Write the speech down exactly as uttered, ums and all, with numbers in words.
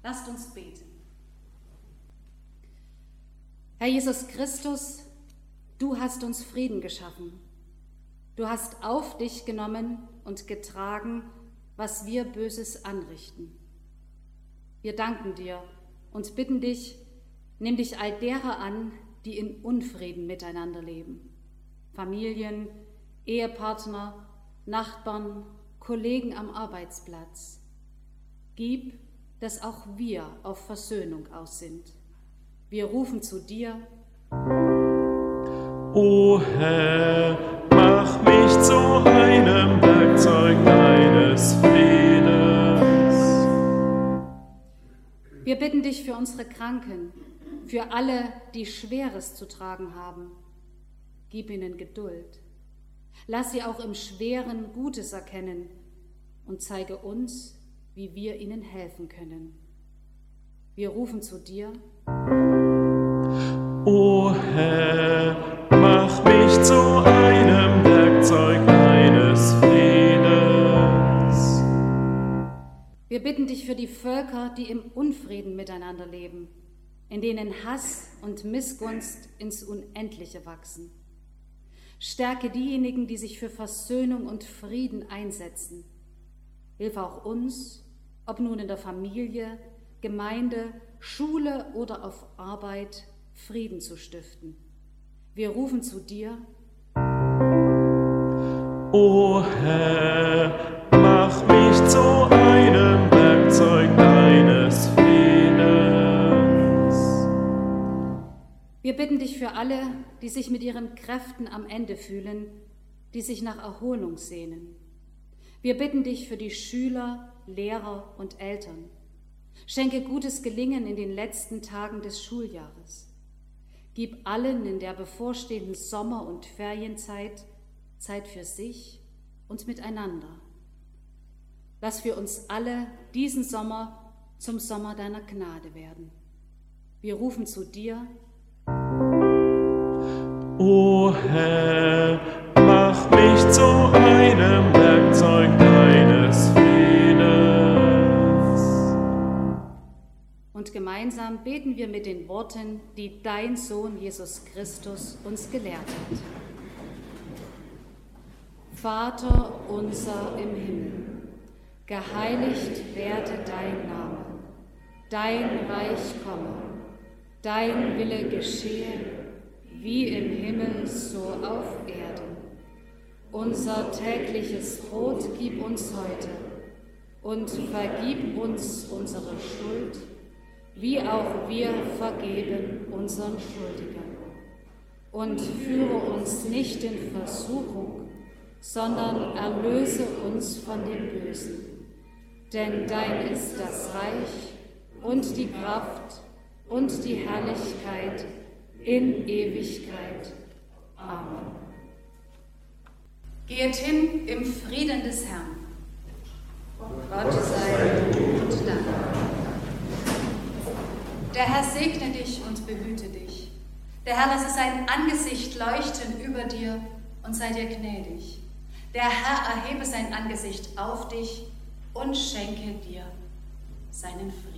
Lasst uns beten. Herr Jesus Christus, du hast uns Frieden geschaffen. Du hast auf dich genommen und getragen, was wir Böses anrichten. Wir danken dir und bitten dich, nimm dich all derer an, die in Unfrieden miteinander leben. Familien, Ehepartner, Nachbarn, Kollegen am Arbeitsplatz. Gib, dass auch wir auf Versöhnung aus sind. Wir rufen zu dir. O Herr, mach mich zu einem Werkzeug deines Friedens. Wir bitten dich für unsere Kranken, für alle, die Schweres zu tragen haben. Gib ihnen Geduld. Lass sie auch im Schweren Gutes erkennen und zeige uns, wie wir ihnen helfen können. Wir rufen zu dir. O Herr, mach mich zu einem Werkzeug deines Friedens. Wir bitten dich für die Völker, die im Unfrieden miteinander leben, in denen Hass und Missgunst ins Unendliche wachsen. Stärke diejenigen, die sich für Versöhnung und Frieden einsetzen. Hilf auch uns, ob nun in der Familie, Gemeinde, Schule oder auf Arbeit, Frieden zu stiften. Wir rufen zu dir. O Herr, mach mich zu einem Werkzeug deines Friedens. Wir bitten dich für alle, die sich mit ihren Kräften am Ende fühlen, die sich nach Erholung sehnen. Wir bitten dich für die Schüler, Lehrer und Eltern. Schenke gutes Gelingen in den letzten Tagen des Schuljahres. Gib allen in der bevorstehenden Sommer- und Ferienzeit Zeit für sich und miteinander. Lass für uns alle diesen Sommer zum Sommer deiner Gnade werden. Wir rufen zu dir. O Herr, mach mich zu einem Werkzeug deines Friedens. Und gemeinsam beten wir mit den Worten, die dein Sohn Jesus Christus uns gelehrt hat. Vater unser im Himmel, geheiligt werde dein Name, dein Reich komme, dein Wille geschehe, wie im Himmel so auf Erden. Unser tägliches Brot gib uns heute und vergib uns unsere Schuld, wie auch wir vergeben unseren Schuldigern. Und führe uns nicht in Versuchung, sondern erlöse uns von dem Bösen. Denn dein ist das Reich und die Kraft und die Herrlichkeit in Ewigkeit. Amen. Geht hin im Frieden des Herrn. Gott sei und Dank. Der Herr segne dich und behüte dich. Der Herr lasse sein Angesicht leuchten über dir und sei dir gnädig. Der Herr erhebe sein Angesicht auf dich und schenke dir seinen Frieden.